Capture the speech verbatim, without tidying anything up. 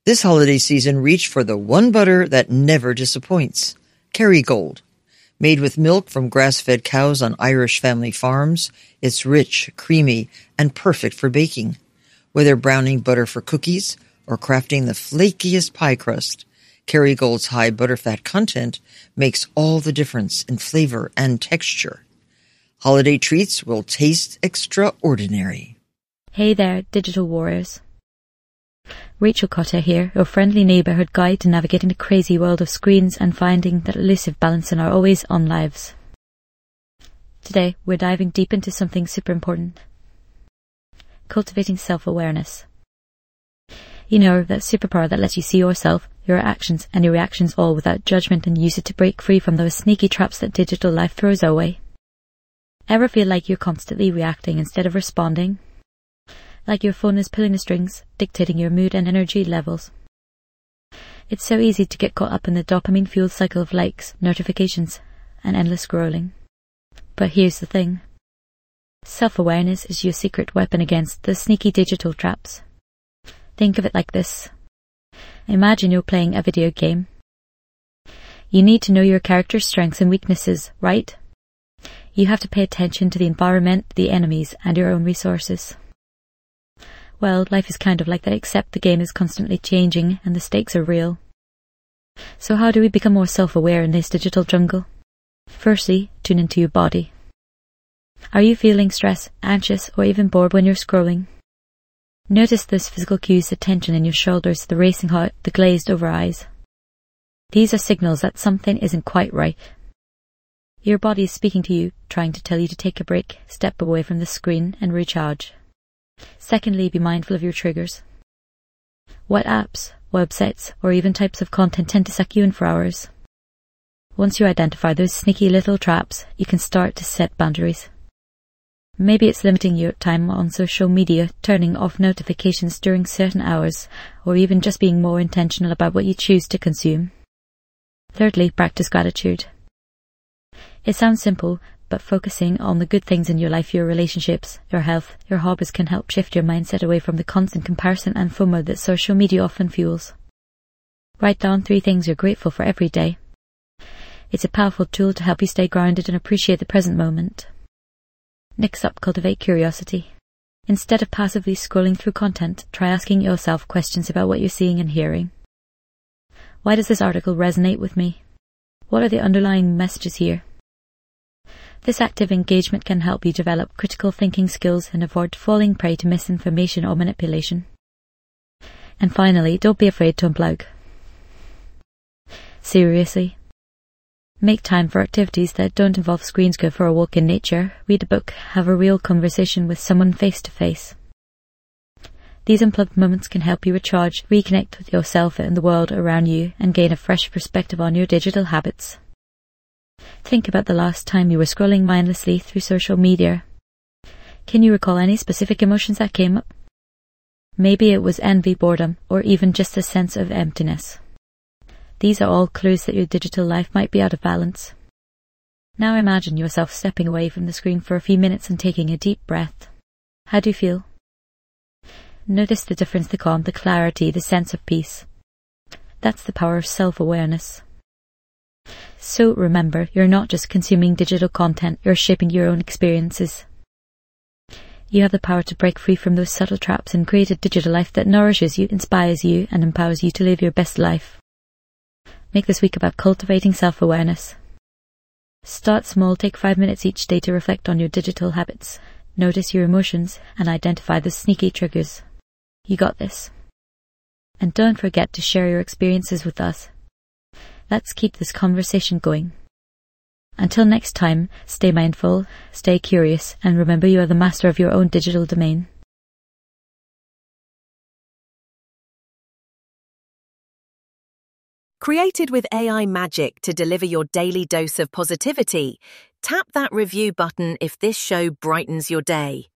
This holiday season, reach for the one butter that never disappoints. Kerrygold. Made with milk from grass-fed cows on Irish family farms, it's rich, creamy, and perfect for baking. Whether browning butter for cookies or crafting the flakiest pie crust, Kerrygold's high butterfat content makes all the difference in flavor and texture. Holiday treats will taste extraordinary. Hey there, digital warriors. Rachel Cotter here, your friendly neighbourhood guide to navigating the crazy world of screens and finding that elusive balance in our always-on lives. Today, we're diving deep into something super important. Cultivating self-awareness. You know, that superpower that lets you see yourself, your actions, and your reactions all without judgment and use it to break free from those sneaky traps that digital life throws our way. Ever feel like you're constantly reacting instead of responding? Like your phone is pulling the strings, dictating your mood and energy levels. It's so easy to get caught up in the dopamine-fueled cycle of likes, notifications, and endless scrolling. But here's the thing. Self-awareness is your secret weapon against the sneaky digital traps. Think of it like this. Imagine you're playing a video game. You need to know your character's strengths and weaknesses, right? You have to pay attention to the environment, the enemies, and your own resources. Well, life is kind of like that, except the game is constantly changing and the stakes are real. So how do we become more self-aware in this digital jungle? Firstly, tune into your body. Are you feeling stressed, anxious, or even bored when you're scrolling? Notice those physical cues, the tension in your shoulders, the racing heart, the glazed over eyes. These are signals that something isn't quite right. Your body is speaking to you, trying to tell you to take a break, step away from the screen, and recharge. Secondly, be mindful of your triggers. What apps, websites, or even types of content tend to suck you in for hours? Once you identify those sneaky little traps, you can start to set boundaries. Maybe it's limiting your time on social media, turning off notifications during certain hours, or even just being more intentional about what you choose to consume. Thirdly, practice gratitude. It sounds simple, but focusing on the good things in your life, your relationships, your health, your hobbies can help shift your mindset away from the constant comparison and FOMO that social media often fuels. Write down three things you're grateful for every day. It's a powerful tool to help you stay grounded and appreciate the present moment. Next up, cultivate curiosity. Instead of passively scrolling through content, try asking yourself questions about what you're seeing and hearing. Why does this article resonate with me? What are the underlying messages here? This active engagement can help you develop critical thinking skills and avoid falling prey to misinformation or manipulation. And finally, don't be afraid to unplug. Seriously. Make time for activities that don't involve screens. Go for a walk in nature, read a book, have a real conversation with someone face to face. These unplugged moments can help you recharge, reconnect with yourself and the world around you, and gain a fresh perspective on your digital habits. Think about the last time you were scrolling mindlessly through social media. Can you recall any specific emotions that came up? Maybe it was envy, boredom, or even just a sense of emptiness. These are all clues that your digital life might be out of balance. Now imagine yourself stepping away from the screen for a few minutes and taking a deep breath. How do you feel? Notice the difference, the calm, the clarity, the sense of peace. That's the power of self-awareness. So remember, you're not just consuming digital content, you're shaping your own experiences. You have the power to break free from those subtle traps and create a digital life that nourishes you, inspires you, and empowers you to live your best life. Make this week about cultivating self-awareness. Start small, take five minutes each day to reflect on your digital habits. Notice your emotions and identify the sneaky triggers. You got this. And don't forget to share your experiences with us. Let's keep this conversation going. Until next time, stay mindful, stay curious, and remember you are the master of your own digital domain. Created with A I magic to deliver your daily dose of positivity, tap that review button if this show brightens your day.